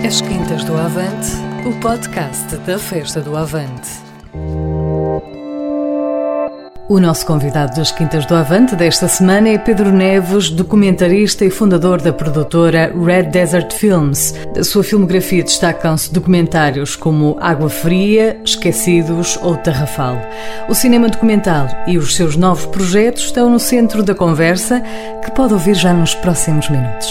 As Quintas do Avante, o podcast da Festa do Avante. O nosso convidado das Quintas do Avante desta semana é Pedro Neves, documentarista e fundador da produtora Red Desert Films. Da sua filmografia destacam-se documentários como Água Fria, Esquecidos ou Tarrafal. O cinema documental e os seus novos projetos estão no centro da conversa, que pode ouvir já nos próximos minutos.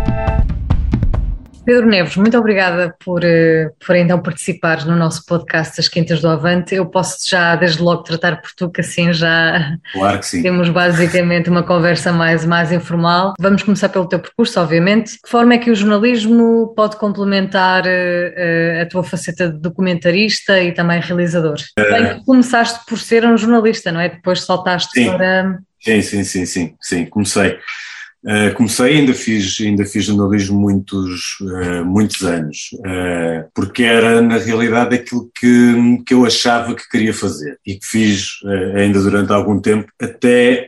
Pedro Neves, muito obrigada por então participares no nosso podcast das Quintas do Avante. Eu posso já desde logo tratar por tu, que assim já claro que sim. Temos basicamente uma conversa mais informal. Vamos começar pelo teu percurso, obviamente. De que forma é que o jornalismo pode complementar a tua faceta de documentarista e também realizador? Bem que começaste por ser um jornalista, não é? Depois saltaste para... Sim, comecei. Comecei e ainda fiz jornalismo muitos anos, porque era na realidade aquilo que eu achava que queria fazer e que fiz ainda durante algum tempo, até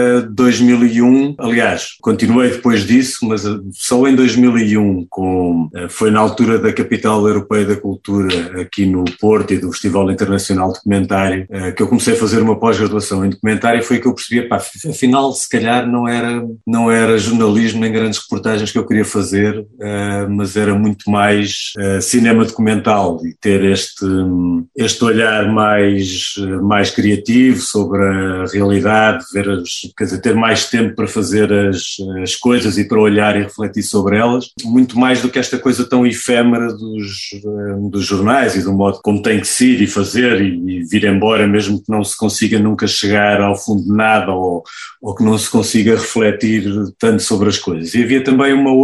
2001, aliás, continuei depois disso, mas só em 2001, foi na altura da Capital Europeia da Cultura aqui no Porto e do Festival Internacional de Documentário, que eu comecei a fazer uma pós-graduação em documentário, e foi que eu percebi, afinal se calhar não era jornalismo nem grandes reportagens que eu queria fazer, mas era muito mais cinema documental e ter este olhar mais criativo sobre a realidade, ter mais tempo para fazer as coisas e para olhar e refletir sobre elas, muito mais do que esta coisa tão efêmera dos jornais e do modo como tem que ser e fazer e vir embora, mesmo que não se consiga nunca chegar ao fundo de nada ou que não se consiga refletir tanto sobre as coisas. E havia também há uma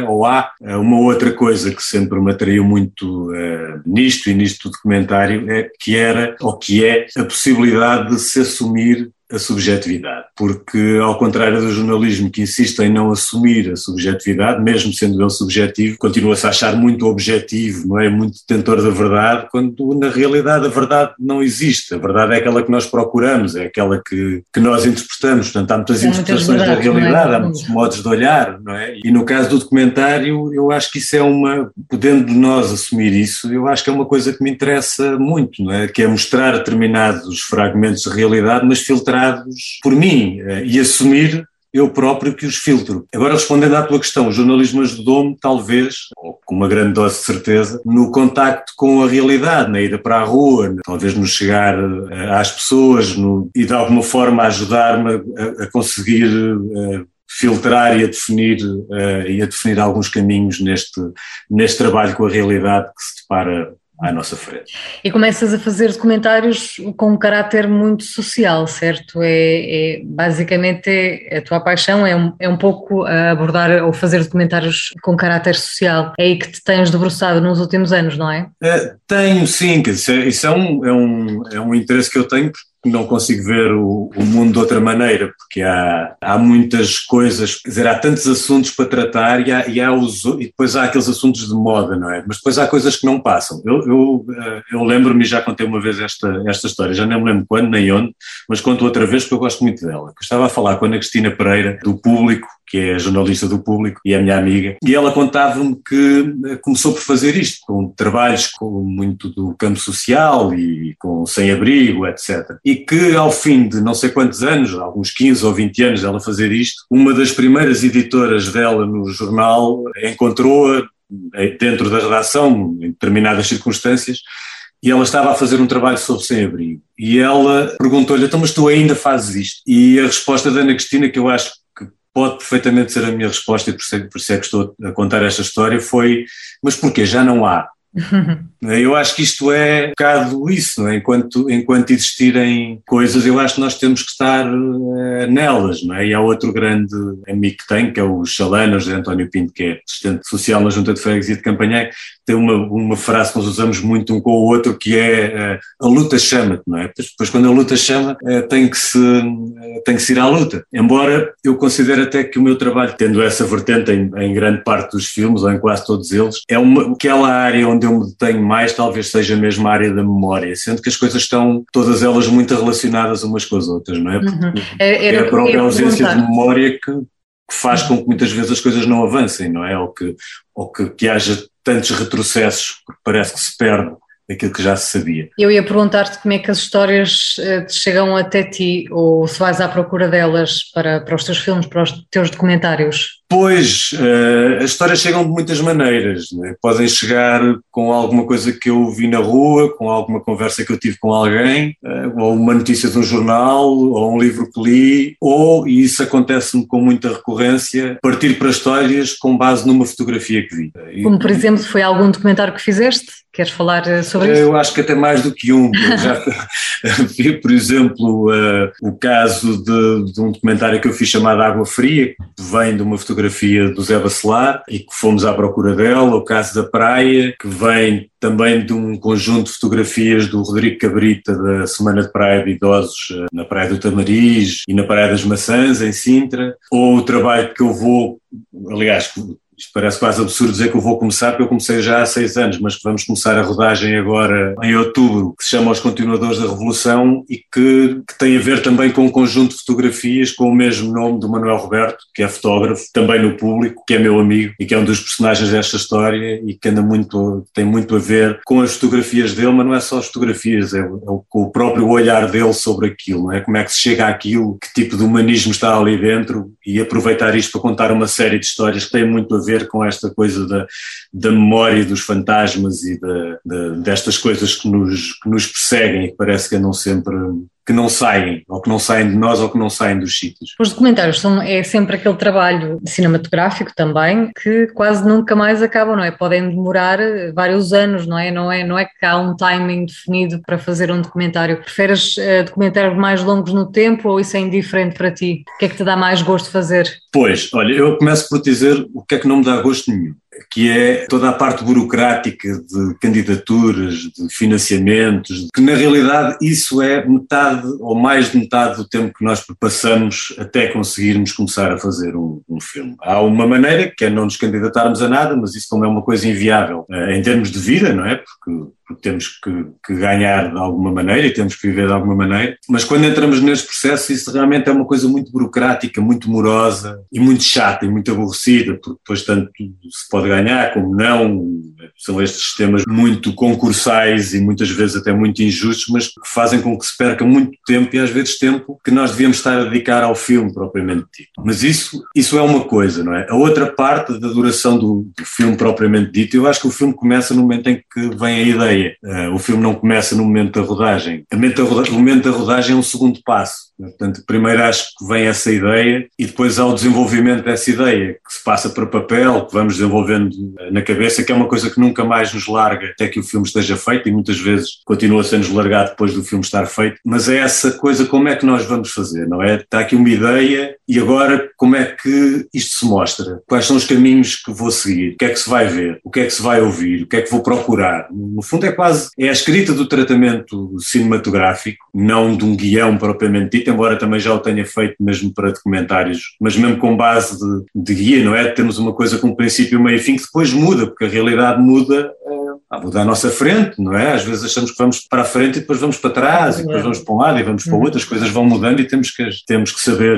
outra coisa que sempre me atraiu muito nisto do documentário, que é a possibilidade de se assumir a subjetividade, porque ao contrário do jornalismo, que insiste em não assumir a subjetividade, mesmo sendo ele subjetivo, continua-se a achar muito objetivo, não é? Muito detentor da verdade, quando na realidade a verdade não existe. A verdade é aquela que nós procuramos, é aquela que nós interpretamos. Portanto, há muitas interpretações da realidade, há muitos modos de olhar, não é? E no caso do documentário, eu acho que isso podendo nós assumir isso, eu acho que é uma coisa que me interessa muito, não é? Que é mostrar determinados fragmentos de realidade, mas filtrar por mim e assumir eu próprio que os filtro. Agora, respondendo à tua questão, o jornalismo ajudou-me, talvez, ou com uma grande dose de certeza, no contacto com a realidade, na ida para a rua, talvez no chegar às pessoas e de alguma forma ajudar-me a conseguir filtrar e a definir alguns caminhos neste trabalho com a realidade que se depara à nossa frente. E começas a fazer documentários com um caráter muito social, certo? Basicamente a tua paixão é um pouco abordar ou fazer documentários com caráter social. É aí que te tens debruçado nos últimos anos, não é? Tenho, sim, isso é um interesse que eu tenho, porque não consigo ver o mundo de outra maneira, porque há muitas coisas, quer dizer, há tantos assuntos para tratar e depois há aqueles assuntos de moda, não é? Mas depois há coisas que não passam. Eu lembro-me, já contei uma vez esta história, já nem me lembro quando nem onde, mas conto outra vez porque eu gosto muito dela. Eu estava a falar com a Ana Cristina Pereira, do Público, que é jornalista do Público e é minha amiga, e ela contava-me que começou por fazer isto, com trabalhos com muito do campo social e com sem-abrigo, etc. E que ao fim de não sei quantos anos, alguns 15 ou 20 anos dela fazer isto, uma das primeiras editoras dela no jornal encontrou-a dentro da redação, em determinadas circunstâncias, e ela estava a fazer um trabalho sobre sem-abrigo. E ela perguntou-lhe, então, mas tu ainda fazes isto? E a resposta da Ana Cristina, que eu acho que pode perfeitamente ser a minha resposta, e por isso é que estou a contar esta história, foi, mas porquê? Já não há. Eu acho que isto é um bocado isso, não é? Enquanto existirem coisas, eu acho que nós temos que estar nelas, não é? E há outro grande amigo que tem, que é o Chalana, José António Pinto, que é assistente social na Junta de Freguesia de Campanhém, tem uma frase que nós usamos muito um com o outro, que é a luta chama-te, não é? Depois quando a luta chama, tem que se ir à luta. Embora eu considere até que o meu trabalho, tendo essa vertente em grande parte dos filmes, ou em quase todos eles, é aquela área onde eu me detenho mais, talvez seja mesmo a área da memória, sendo que as coisas estão todas elas muito relacionadas umas com as outras, não é? Porque é a própria ausência de memória que faz com que muitas vezes as coisas não avancem, não é? Ou que haja tantos retrocessos, porque parece que se perde aquilo que já se sabia. Eu ia perguntar-te como é que as histórias te chegam até ti, ou se vais à procura delas para os teus filmes, para os teus documentários. Pois, as histórias chegam de muitas maneiras, né? Podem chegar com alguma coisa que eu vi na rua, com alguma conversa que eu tive com alguém, ou uma notícia de um jornal, ou um livro que li, ou, e isso acontece-me com muita recorrência, partir para histórias com base numa fotografia que vi. Como, por exemplo, foi algum documentário que fizeste? Queres falar sobre isso? Eu acho que até mais do que um. Eu já vi, por exemplo, o caso de um documentário que eu fiz chamado Água Fria, que vem de uma fotografia do Zé Bacelar e que fomos à procura dela, o caso da praia, que vem também de um conjunto de fotografias do Rodrigo Cabrita da Semana de Praia de Idosos na Praia do Tamariz e na Praia das Maçãs, em Sintra, ou o trabalho que eu vou, aliás, isto parece quase absurdo dizer que eu vou começar, porque eu comecei já há 6 anos, mas que vamos começar a rodagem agora em outubro, que se chama Os Continuadores da Revolução e que tem a ver também com um conjunto de fotografias com o mesmo nome do Manuel Roberto, que é fotógrafo, também no público, que é meu amigo e que é um dos personagens desta história e que tem muito a ver com as fotografias dele, mas não é só as fotografias, com o próprio olhar dele sobre aquilo, não é? Como é que se chega àquilo, que tipo de humanismo está ali dentro, e aproveitar isto para contar uma série de histórias que têm muito a ver com esta coisa da memória dos fantasmas e destas coisas que nos perseguem e que parece que andam sempre, que não saem, ou que não saem de nós ou que não saem dos sítios. Os documentários é sempre aquele trabalho cinematográfico também que quase nunca mais acabam, não é? Podem demorar vários anos, não é? Não é que há um timing definido para fazer um documentário. Preferes documentários mais longos no tempo ou isso é indiferente para ti? O que é que te dá mais gosto de fazer? Pois, olha, eu começo por dizer o que é que não me dá gosto nenhum, que é toda a parte burocrática de candidaturas, de financiamentos, que na realidade isso é metade ou mais de metade do tempo que nós passamos até conseguirmos começar a fazer um filme. Há uma maneira que é não nos candidatarmos a nada, mas isso como é uma coisa inviável em termos de vida, não é? Porque temos que ganhar de alguma maneira e temos que viver de alguma maneira, mas quando entramos nesse processo isso realmente é uma coisa muito burocrática, muito morosa e muito chata e muito aborrecida, porque depois tanto se pode ganhar como não, são estes sistemas muito concursais e muitas vezes até muito injustos, mas que fazem com que se perca muito tempo e às vezes tempo que nós devíamos estar a dedicar ao filme propriamente dito. Mas isso é uma coisa, não é? A outra parte da duração do filme propriamente dito, eu acho que o filme começa no momento em que vem a ideia. O filme não começa no momento da rodagem. O momento da rodagem é um segundo passo. Portanto, primeiro acho que vem essa ideia e depois há o desenvolvimento dessa ideia, que se passa para papel, que vamos desenvolvendo na cabeça, que é uma coisa que nunca mais nos larga até que o filme esteja feito e muitas vezes continua a ser-nos largado depois do filme estar feito. Mas é essa coisa, como é que nós vamos fazer, não é? Está aqui uma ideia e agora como é que isto se mostra? Quais são os caminhos que vou seguir? O que é que se vai ver? O que é que se vai ouvir? O que é que vou procurar? No fundo é a escrita do tratamento cinematográfico, não de um guião propriamente dito, embora também já o tenha feito mesmo para documentários, mas mesmo com base de guia, não é? Temos uma coisa com princípio, meio e fim que depois muda, porque a realidade muda à nossa frente, não é? Às vezes achamos que vamos para a frente e depois vamos para trás, e depois vamos para um lado e vamos para o outro, as coisas vão mudando e temos que saber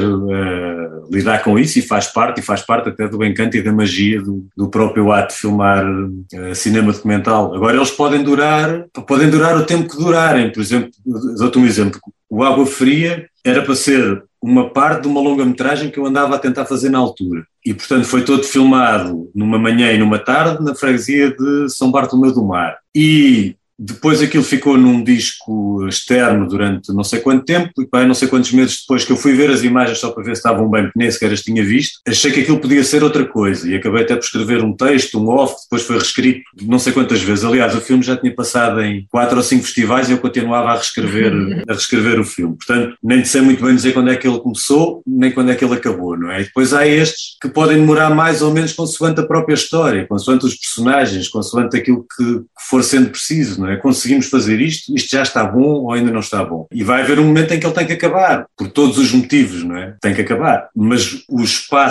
lidar com isso e faz parte até do encanto e da magia do próprio ato de filmar cinema documental. Agora eles podem durar o tempo que durarem, por exemplo, dou-te um exemplo, o Água Fria era para ser uma parte de uma longa-metragem que eu andava a tentar fazer na altura. E, portanto, foi todo filmado numa manhã e numa tarde na freguesia de São Bartolomeu do Mar. E depois aquilo ficou num disco externo durante não sei quanto tempo e não sei quantos meses depois que eu fui ver as imagens só para ver se estavam bem, porque nem sequer as tinha visto, achei que aquilo podia ser outra coisa e acabei até por escrever um texto, um off, depois foi reescrito não sei quantas vezes. Aliás, o filme já tinha passado em 4 ou 5 festivais e eu continuava a reescrever o filme. Portanto, nem sei muito bem dizer quando é que ele começou, nem quando é que ele acabou, não é? E depois há estes que podem demorar mais ou menos consoante a própria história, consoante os personagens, consoante aquilo que for sendo preciso, não é? Conseguimos fazer isto já está bom ou ainda não está bom. E vai haver um momento em que ele tem que acabar, por todos os motivos, não é? Tem que acabar. Mas o espaço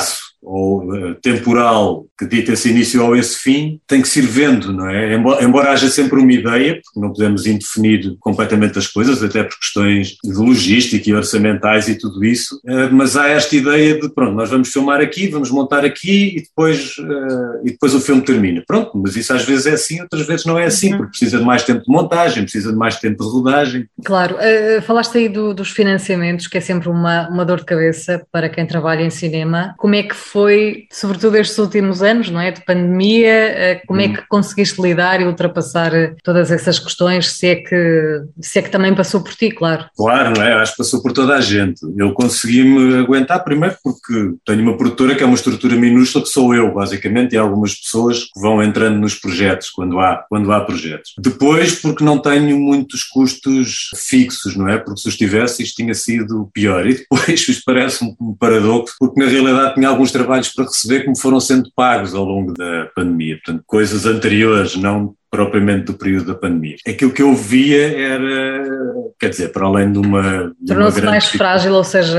ou temporal que dita esse início ou esse fim, tem que se ir vendo, não é? Embora haja sempre uma ideia, porque não podemos indefinir completamente as coisas, até por questões de logística e orçamentais e tudo isso, mas há esta ideia de, pronto, nós vamos filmar aqui, vamos montar aqui e depois o filme termina. Pronto, mas isso às vezes é assim, outras vezes não é assim, porque precisa de mais tempo de montagem, precisa de mais tempo de rodagem. Claro, falaste aí dos financiamentos, que é sempre uma dor de cabeça para quem trabalha em cinema. Como é que foi, sobretudo estes últimos anos, não é, de pandemia, como é que conseguiste lidar e ultrapassar todas essas questões, se é que também passou por ti, claro? Claro, não é? Acho que passou por toda a gente. Eu consegui-me aguentar primeiro porque tenho uma produtora que é uma estrutura minúscula, que sou eu, basicamente, e algumas pessoas que vão entrando nos projetos, quando há projetos. Depois, porque não tenho muitos custos fixos, não é? Porque se os tivesse, isto tinha sido pior. E depois, isto parece um paradoxo, porque na realidade tinha alguns trabalhos para receber que me foram sendo pagos ao longo da pandemia. Portanto, coisas anteriores, não propriamente do período da pandemia. Aquilo que eu via era, quer dizer, para além de uma... Tornou-se mais frágil, ou seja,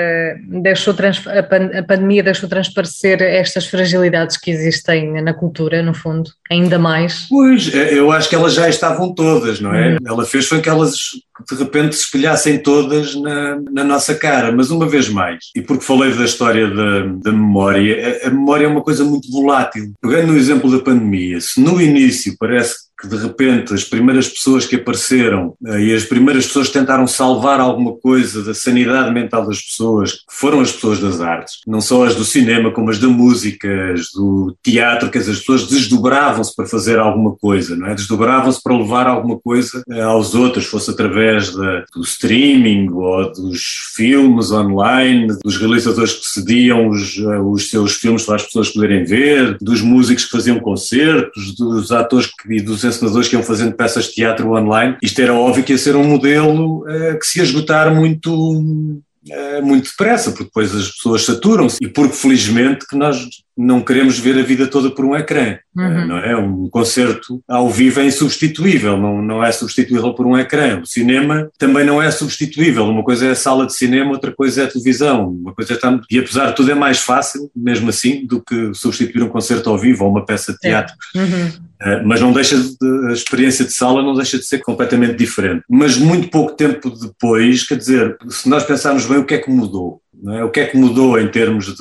a pandemia deixou transparecer estas fragilidades que existem na cultura, no fundo, ainda mais. Pois, eu acho que elas já estavam todas, não é? Ela fez foi que elas de repente se espelhassem todas na nossa cara, mas uma vez mais, e porque falei da história da memória, a memória é uma coisa muito volátil. Pegando no exemplo da pandemia, se no início parece que de repente as primeiras pessoas que apareceram e as primeiras pessoas que tentaram salvar alguma coisa da sanidade mental das pessoas, que foram as pessoas das artes, não só as do cinema, como as da música, as do teatro, que as pessoas desdobravam-se para fazer alguma coisa, não é? Desdobravam-se para levar alguma coisa aos outros, fosse através do streaming ou dos filmes online, dos realizadores que cediam os seus filmes para as pessoas poderem ver, dos músicos que faziam concertos, dos atores e dos encenadores que iam fazendo peças de teatro online. Isto era óbvio que ia ser um modelo que se ia esgotar muito depressa, porque depois as pessoas saturam-se e porque felizmente que nós não queremos ver a vida toda por um ecrã, não é? Um concerto ao vivo é insubstituível, não é substituível por um ecrã. O cinema também não é substituível, uma coisa é a sala de cinema, outra coisa é a televisão, uma coisa e apesar de tudo é mais fácil, mesmo assim, do que substituir um concerto ao vivo ou uma peça de teatro. Mas não deixa a experiência de sala não deixa de ser completamente diferente. Mas muito pouco tempo depois, quer dizer, se nós pensarmos bem o que é que mudou, não é? O que é que mudou em termos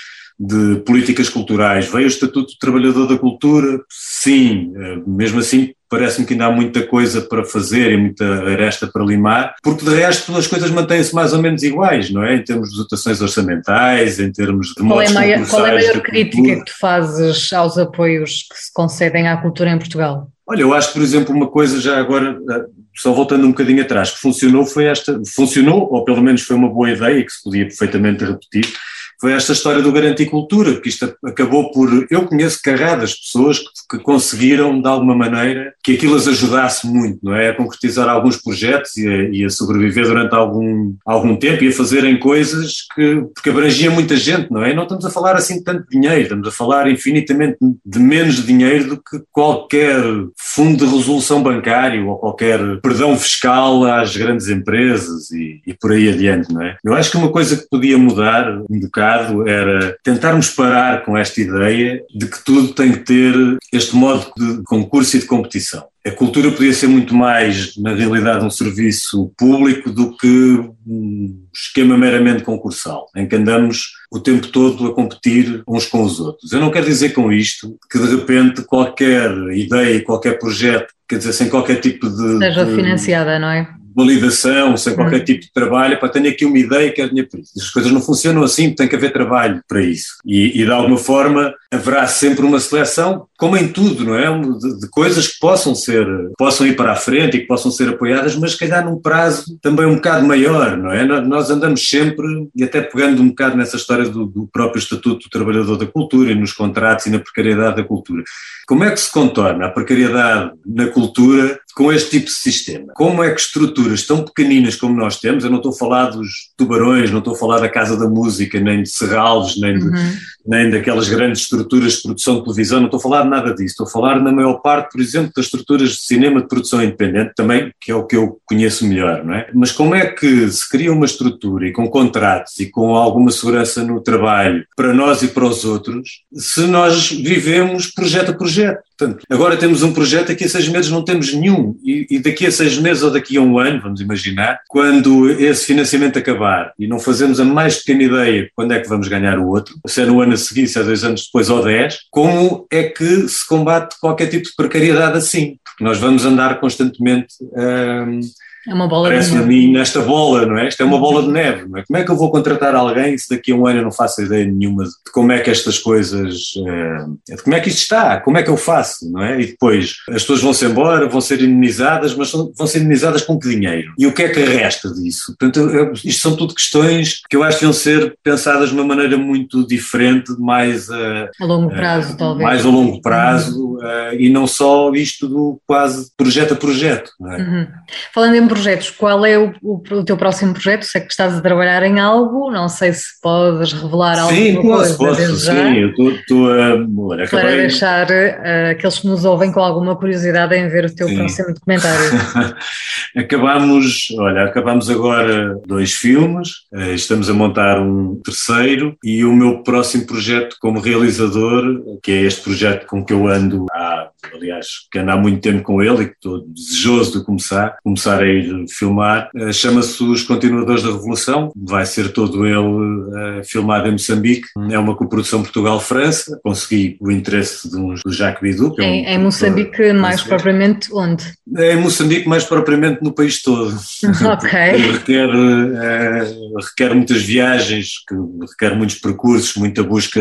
de políticas culturais? Veio o Estatuto do Trabalhador da Cultura? Sim, mesmo assim parece-me que ainda há muita coisa para fazer e muita aresta para limar, porque de resto as coisas mantêm-se mais ou menos iguais, não é? Em termos de dotações orçamentais, em termos de modos concursais. Qual é a maior crítica que tu fazes aos apoios que se concedem à cultura em Portugal? Olha, eu acho que, por exemplo, uma coisa já agora, só voltando um bocadinho atrás, que funcionou, ou pelo menos foi uma boa ideia, que se podia perfeitamente repetir, foi esta história do Garantir Cultura, porque isto acabou por... Eu conheço carradas de pessoas que conseguiram, de alguma maneira, que aquilo as ajudasse muito, não é? A concretizar alguns projetos e a sobreviver durante algum tempo e a fazerem coisas porque abrangiam muita gente, não é? Não estamos a falar assim de tanto dinheiro, estamos a falar infinitamente de menos dinheiro do que qualquer fundo de resolução bancário ou qualquer perdão fiscal às grandes empresas e por aí adiante, não é? Eu acho que uma coisa que podia mudar um bocado era tentarmos parar com esta ideia de que tudo tem que ter este modo de concurso e de competição. A cultura podia ser muito mais, na realidade, um serviço público do que um esquema meramente concursal, em que andamos o tempo todo a competir uns com os outros. Eu não quero dizer com isto que, de repente, qualquer ideia, qualquer projeto, quer dizer, sem qualquer tipo de... Seja financiada, não é? Validação, sem qualquer tipo de trabalho, tenho aqui uma ideia e quero dinheiro para isso. As coisas não funcionam assim, tem que haver trabalho para isso. E de alguma forma haverá sempre uma seleção, como em tudo, não é? De coisas que possam ir para a frente e que possam ser apoiadas, mas se calhar num prazo também um bocado maior, não é? Nós andamos sempre, e até pegando um bocado nessa história do próprio Estatuto do Trabalhador da Cultura e nos contratos e na precariedade da cultura. Como é que se contorna a precariedade na cultura com este tipo de sistema? Como é que estruturas tão pequeninas como nós temos, eu não estou a falar dos Tubarões, não estou a falar da Casa da Música, nem de Serralves, nem daquelas grandes estruturas de produção de televisão, não estou a falar de nada disso. Estou a falar na maior parte, por exemplo, das estruturas de cinema de produção independente, também, que é o que eu conheço melhor, não é? Mas como é que se cria uma estrutura e com contratos e com alguma segurança no trabalho para nós e para os outros, se nós vivemos projeto a projeto? Portanto, agora temos um projeto, daqui a 6 meses não temos nenhum, e daqui a 6 meses ou daqui a um ano, vamos imaginar, quando esse financiamento acabar e não fazemos a mais pequena ideia de quando é que vamos ganhar o outro, se é no ano a seguir, se é 2 anos depois ou 10, como é que se combate qualquer tipo de precariedade assim? Porque nós vamos andar constantemente É uma bola parece de neve. a mim nesta bola, não é? Isto é uma bola de neve, não é? Como é que eu vou contratar alguém se daqui a um ano eu não faço ideia nenhuma de como é que estas coisas, de como é que isto está, como é que eu faço, não é? E depois as pessoas vão-se embora, vão ser indemnizadas, mas vão ser indemnizadas com que dinheiro? E o que é que resta disso? Portanto, isto são tudo questões que eu acho que deviam ser pensadas de uma maneira muito diferente, mais A longo prazo, talvez. mais a longo prazo, e não só isto do quase projeto a projeto, não é? Uhum. Falando em projetos, qual é o teu próximo projeto? Sei que estás a trabalhar em algo, não sei se podes revelar alguma coisa desde já. Sim, eu estou a... Para deixar aqueles que nos ouvem com alguma curiosidade em ver o teu próximo documentário. Acabamos agora 2 filmes, estamos a montar um terceiro, e o meu próximo projeto como realizador, que é este projeto com que eu ando que ando há muito tempo com ele e que estou desejoso de começar a ir filmar, chama-se Os Continuadores da Revolução, vai ser todo ele filmado em Moçambique, é uma coprodução Portugal-França, consegui o interesse do Jacques Bidou. Em Moçambique, mais propriamente onde? Em Moçambique, mais propriamente no país todo. Ok. Requer muitas viagens, requer muitos percursos, muita busca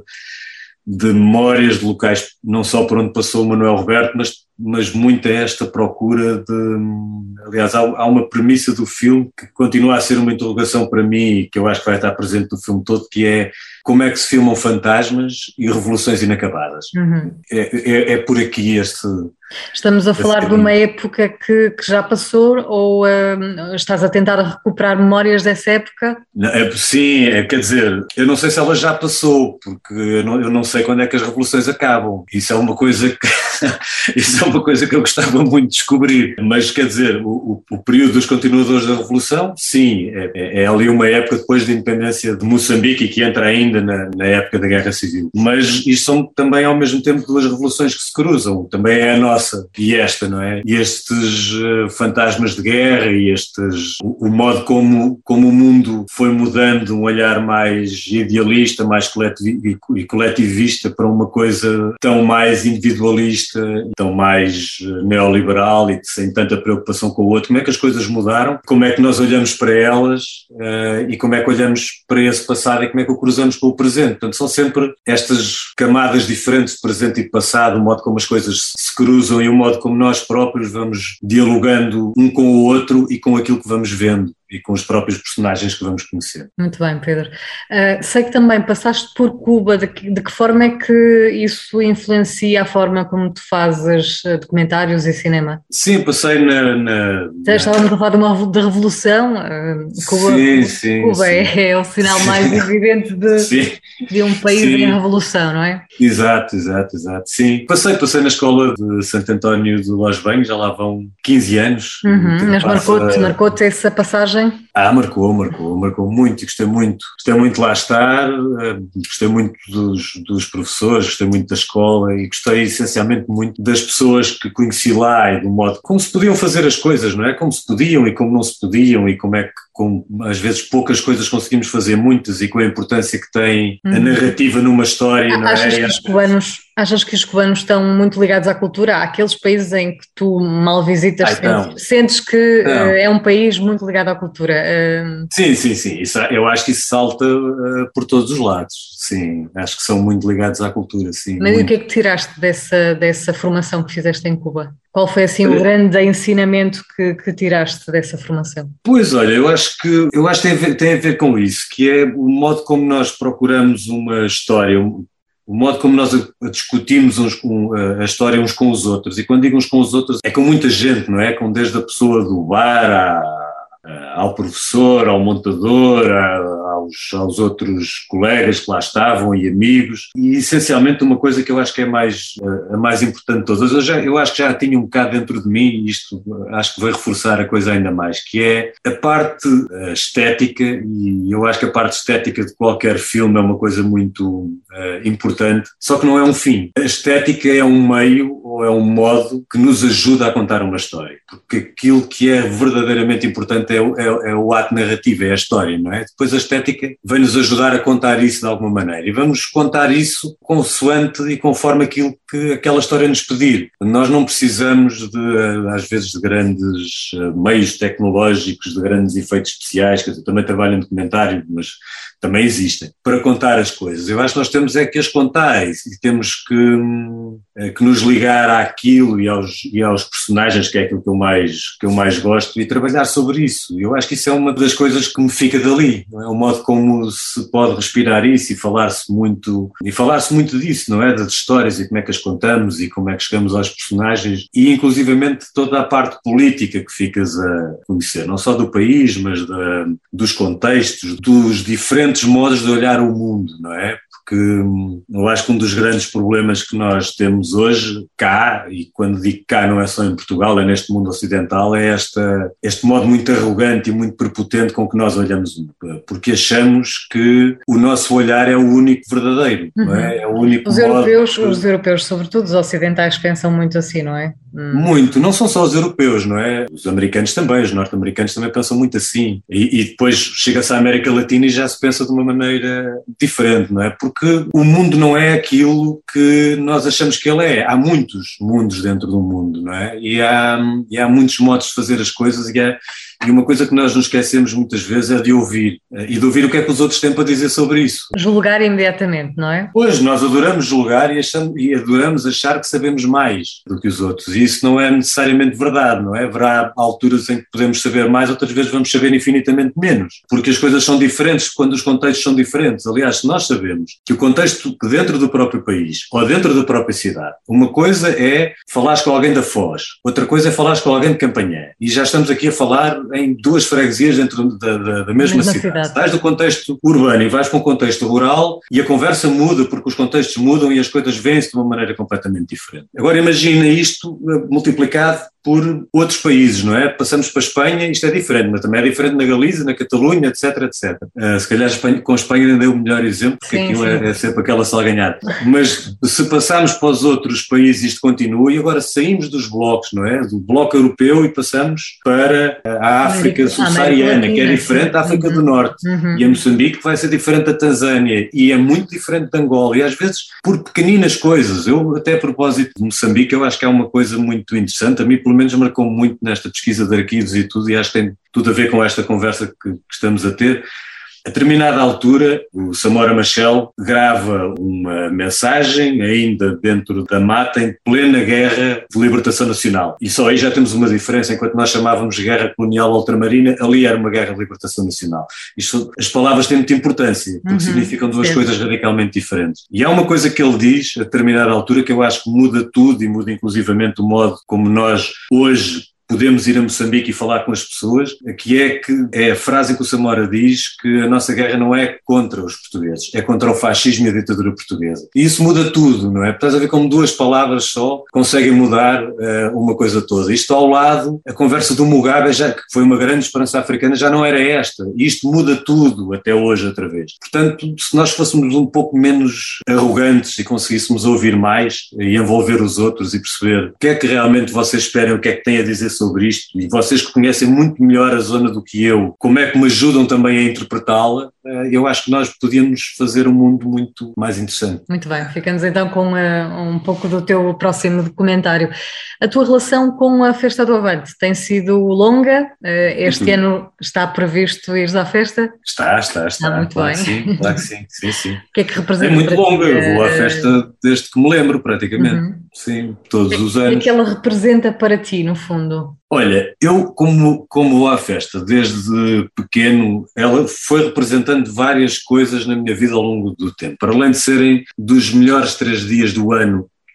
de memórias de locais, não só por onde passou o Manuel Roberto, mas muita esta procura de... Aliás, há uma premissa do filme que continua a ser uma interrogação para mim e que eu acho que vai estar presente no filme todo, que é como é que se filmam fantasmas e revoluções inacabadas. Uhum. É por aqui este... Estamos a falar de uma época que já passou, ou estás a tentar recuperar memórias dessa época? Sim, quer dizer, eu não sei se ela já passou, porque eu não sei quando é que as revoluções acabam. Isso é uma coisa que eu gostava muito de descobrir. Mas, quer dizer, o período dos continuadores da Revolução, sim, é ali uma época depois da independência de Moçambique e que entra ainda na época da Guerra Civil. Mas isto são também, ao mesmo tempo, 2 revoluções que se cruzam. Também é a nossa e esta, não é? E estes fantasmas de guerra e o modo como o mundo foi mudando, um olhar mais idealista, mais coletivista para uma coisa tão mais individualista, tão mais neoliberal e sem tanta preocupação com o outro. Como é que as coisas mudaram? Como é que nós olhamos para elas e como é que olhamos para esse passado e como é que o cruzamos com o presente? Portanto, são sempre estas camadas diferentes de presente e passado, o modo como as coisas se cruzam e o modo como nós próprios vamos dialogando um com o outro e com aquilo que vamos vendo e com os próprios personagens que vamos conhecer. Muito bem, Pedro. Sei que também passaste por Cuba, de que forma é que isso influencia a forma como tu fazes documentários e cinema? Sim, passei Estávamos a falar de revolução, Cuba, sim, Cuba sim. É o sinal mais evidente de um país em revolução, não é? Exato. Sim, passei na escola de Santo António de Los Banhos, já lá vão 15 anos. Mas marcou-te essa passagem? Marcou muito e gostei muito de lá estar, gostei muito dos professores, gostei muito da escola e gostei essencialmente muito das pessoas que conheci lá e do modo como se podiam fazer as coisas, não é? Como se podiam e como não se podiam e como é que às vezes poucas coisas conseguimos fazer muitas e com a importância que tem a narrativa numa história, não é? Achas que os cubanos estão muito ligados à cultura? Há aqueles países em que tu mal visitas, sentes que é um país muito ligado à cultura? Sim. Eu acho que isso salta por todos os lados. Sim, acho que são muito ligados à cultura, sim. Mas o que é que tiraste dessa formação que fizeste em Cuba? Qual foi assim o grande ensinamento que tiraste dessa formação? Pois olha, eu acho que tem a ver com isso, que é o modo como nós procuramos uma história, o modo como nós discutimos a história uns com os outros, e quando digo uns com os outros é com muita gente, não é? Desde a pessoa do bar ao professor, ao montador, aos outros colegas que lá estavam e amigos, e essencialmente uma coisa que eu acho que é a mais importante de todas. Eu acho que já tinha um bocado dentro de mim, e isto acho que vai reforçar a coisa ainda mais, que é a parte estética, e eu acho que a parte estética de qualquer filme é uma coisa muito importante, só que não é um fim. A estética é um meio ou é um modo que nos ajuda a contar uma história, porque aquilo que é verdadeiramente importante é o ato narrativo, é a história, não é? Depois a estética vai-nos ajudar a contar isso de alguma maneira, e vamos contar isso consoante e conforme aquilo que aquela história nos pedir. Nós não precisamos às vezes de grandes meios tecnológicos, de grandes efeitos especiais, que eu também trabalho em documentário, mas também existem, para contar as coisas. Eu acho que nós temos é que as contar e temos que nos ligar àquilo e aos personagens, que é aquilo que eu mais gosto, e trabalhar sobre isso. Eu acho que isso é uma das coisas que me fica dali, não é? O modo como se pode respirar isso e falar-se muito disso, não é? Das histórias e como é que as contamos e como é que chegamos aos personagens, e inclusivamente toda a parte política que ficas a conhecer, não só do país, mas dos contextos, dos diferentes modos de olhar o mundo, não é? Porque eu acho que um dos grandes problemas que nós temos hoje, cá, e quando digo cá não é só em Portugal, é neste mundo ocidental, é este modo muito arrogante e muito prepotente com que nós olhamos o mundo, porque achamos que o nosso olhar é o único verdadeiro, não é? É o único os europeus, sobretudo os ocidentais, pensam muito assim, não é? Muito, não são só os europeus, não é? Os americanos também, os norte-americanos também pensam muito assim, e depois chega-se à América Latina e já se pensa de uma maneira diferente, não é? Porque o mundo não é aquilo que nós achamos que ele é. Há muitos mundos dentro do mundo, não é? E há muitos modos de fazer as coisas, e uma coisa que nós nos esquecemos muitas vezes é de ouvir, e de ouvir o que é que os outros têm para dizer sobre isso. Julgar imediatamente, não é? Pois, nós adoramos julgar e adoramos achar que sabemos mais do que os outros, e isso não é necessariamente verdade, não é? Haverá alturas em que podemos saber mais, outras vezes vamos saber infinitamente menos, porque as coisas são diferentes quando os contextos são diferentes. Aliás, se nós sabemos que o contexto dentro do próprio país ou dentro da própria cidade, uma coisa é falares com alguém da Foz, outra coisa é falares com alguém de Campanhã, e já estamos aqui a falar em duas freguesias dentro da mesma cidade. Estás do contexto urbano e vais para um contexto rural e a conversa muda, porque os contextos mudam e as coisas vêm-se de uma maneira completamente diferente. Agora imagina isto multiplicado por outros países, não é? Passamos para a Espanha, isto é diferente, mas também é diferente na Galiza, na Catalunha, etc, etc. Se calhar com a Espanha ainda é o melhor exemplo, porque sim, aquilo é sempre aquela salganhada. Mas se passarmos para os outros países, isto continua, e agora saímos dos blocos, não é? Do bloco europeu, e passamos para a África subsaariana, que é diferente da África do Norte, e a Moçambique, que vai ser diferente da Tanzânia, e é muito diferente de Angola, e às vezes por pequeninas coisas. Eu, até a propósito de Moçambique, eu acho que é uma coisa muito interessante, a mim pelo menos marcou muito nesta pesquisa de arquivos e tudo, e acho que tem tudo a ver com esta conversa que estamos a ter. A determinada altura, o Samora Machel grava uma mensagem, ainda dentro da mata, em plena guerra de libertação nacional. E só aí já temos uma diferença. Enquanto nós chamávamos de guerra colonial ultramarina, ali era uma guerra de libertação nacional. As palavras têm muita importância, porque significam duas coisas radicalmente diferentes. E há uma coisa que ele diz, a determinada altura, que eu acho que muda tudo, e muda inclusivamente o modo como nós hoje podemos ir a Moçambique e falar com as pessoas, que é a frase em que o Samora diz que a nossa guerra não é contra os portugueses, é contra o fascismo e a ditadura portuguesa. E isso muda tudo, não é? Estás a ver como duas palavras só conseguem mudar uma coisa toda. Isto ao lado, a conversa do Mugabe, já, que foi uma grande esperança africana, já não era esta. E isto muda tudo até hoje outra vez. Portanto, se nós fôssemos um pouco menos arrogantes e conseguíssemos ouvir mais e envolver os outros e perceber o que é que realmente vocês esperam, o que é que têm a dizer sobre isto, e vocês que conhecem muito melhor a zona do que eu, como é que me ajudam também a interpretá-la, eu acho que nós podíamos fazer um mundo muito mais interessante. Muito bem, ficamos então com um pouco do teu próximo documentário. A tua relação com a Festa do Avante tem sido longa? Este ano está previsto ires à festa? Está. Muito claro bem. Claro que sim. O que é que representa? É muito longa, eu vou à festa desde que me lembro, praticamente. Sim, todos os anos. O que é que ela representa para ti, no fundo? Olha, eu como vou à festa desde pequeno, ela foi representando várias coisas na minha vida ao longo do tempo. Para além de serem dos melhores 3 dias do ano,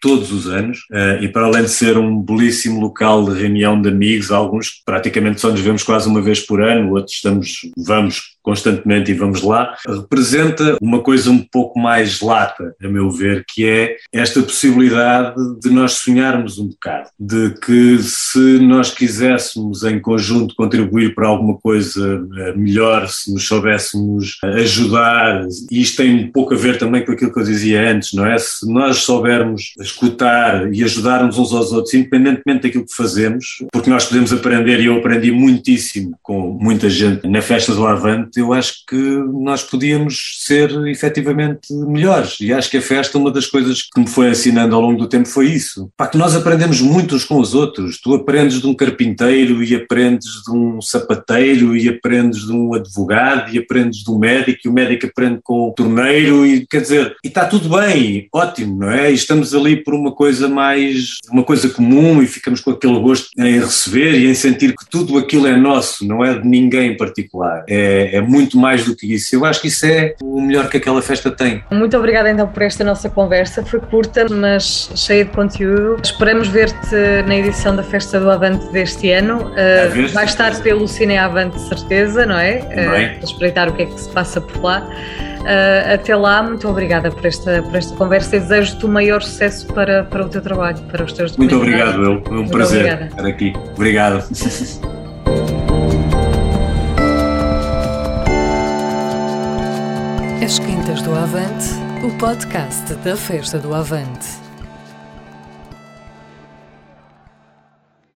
todos os anos, e para além de ser um belíssimo local de reunião de amigos, alguns praticamente só nos vemos quase uma vez por ano, outros vamos constantemente e vamos lá, representa uma coisa um pouco mais lata, a meu ver, que é esta possibilidade de nós sonharmos um bocado, de que se nós quiséssemos em conjunto contribuir para alguma coisa melhor, se nos soubéssemos ajudar, e isto tem um pouco a ver também com aquilo que eu dizia antes, não é? Se nós soubermos escutar e ajudar-nos uns aos outros, independentemente daquilo que fazemos, porque nós podemos aprender, e eu aprendi muitíssimo com muita gente na Festa do Avante, eu acho que nós podíamos ser efetivamente melhores, e acho que a festa, uma das coisas que me foi ensinando ao longo do tempo foi isso, que nós aprendemos muito uns com os outros. Tu aprendes de um carpinteiro e aprendes de um sapateiro e aprendes de um advogado e aprendes de um médico e o médico aprende com o torneiro e quer dizer, e está tudo bem, ótimo, não é? E estamos ali por uma coisa comum e ficamos com aquele gosto em receber e em sentir que tudo aquilo é nosso, não é de ninguém em particular. É muito mais do que isso. Eu acho que isso é o melhor que aquela festa tem. Muito obrigada então por esta nossa conversa. Foi curta, mas cheia de conteúdo. Esperamos ver-te na edição da Festa do Avante deste ano. Vai estar pelo Cine Avante, de certeza, não é? Para espreitar o que é que se passa por lá. Até lá, muito obrigada por esta conversa e desejo-te o maior sucesso para o teu trabalho, para os teus documentários. Muito obrigado, eu. Foi um prazer estar aqui. Obrigado. As Quintas do Avante, o podcast da Festa do Avante.